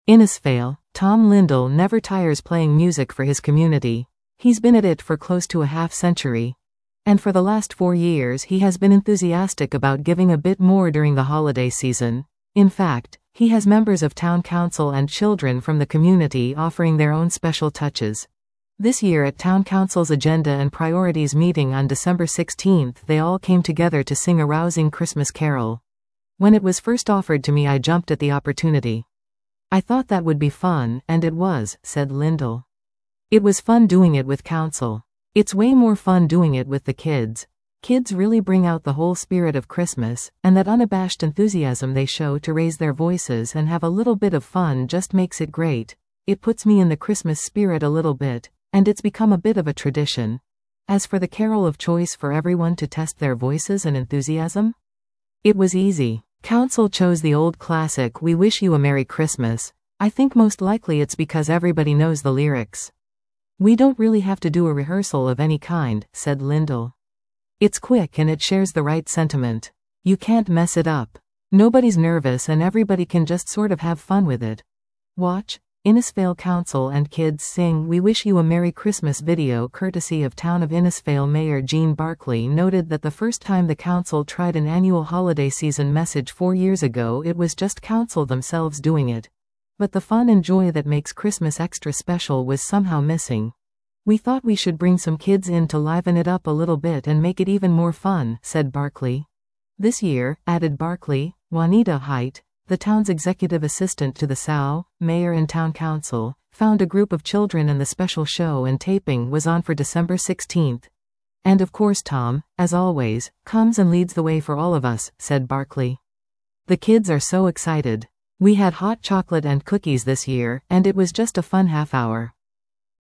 Innisfail, Tom Lindell never tires playing music for his community. He's been at it for close to a half-century. And for the last 4 years he has been enthusiastic about giving a bit more during the holiday season. In fact, he has members of town council and children from the community offering their own special touches. This year at Town Council's Agenda and Priorities meeting on December 16th, they all came together to sing a rousing Christmas carol. When it was first offered to me, I jumped at the opportunity. I thought that would be fun, and it was, said Lindell. It was fun doing it with council. It's way more fun doing it with the kids. Kids really bring out the whole spirit of Christmas, and that unabashed enthusiasm they show to raise their voices and have a little bit of fun just makes it great. It puts me in the Christmas spirit a little bit, and it's become a bit of a tradition. As for the carol of choice for everyone to test their voices and enthusiasm, it was easy. Council chose the old classic "We Wish You a Merry Christmas." I think most likely it's because everybody knows the lyrics. We don't really have to do a rehearsal of any kind, said Lindell. It's quick and it shares the right sentiment. You can't mess it up. Nobody's nervous and everybody can just sort of have fun with it. Watch Innisfail Council and kids sing "We Wish You a Merry Christmas" video courtesy of Town of Innisfail Mayor Gene Barkley noted that the first time the council tried an annual holiday season message 4 years ago, it was just council themselves doing it. But the fun and joy that makes Christmas extra special was somehow missing. We thought we should bring some kids in to liven it up a little bit and make it even more fun, said Barkley. This year, added Barkley, Juanita Height, the town's executive assistant to the SOW, mayor and town council, found a group of children and the special show and taping was on for December 16th. And of course Tom, as always, comes and leads the way for all of us, said Barkley. The kids are so excited. We had hot chocolate and cookies this year, and it was just a fun half hour.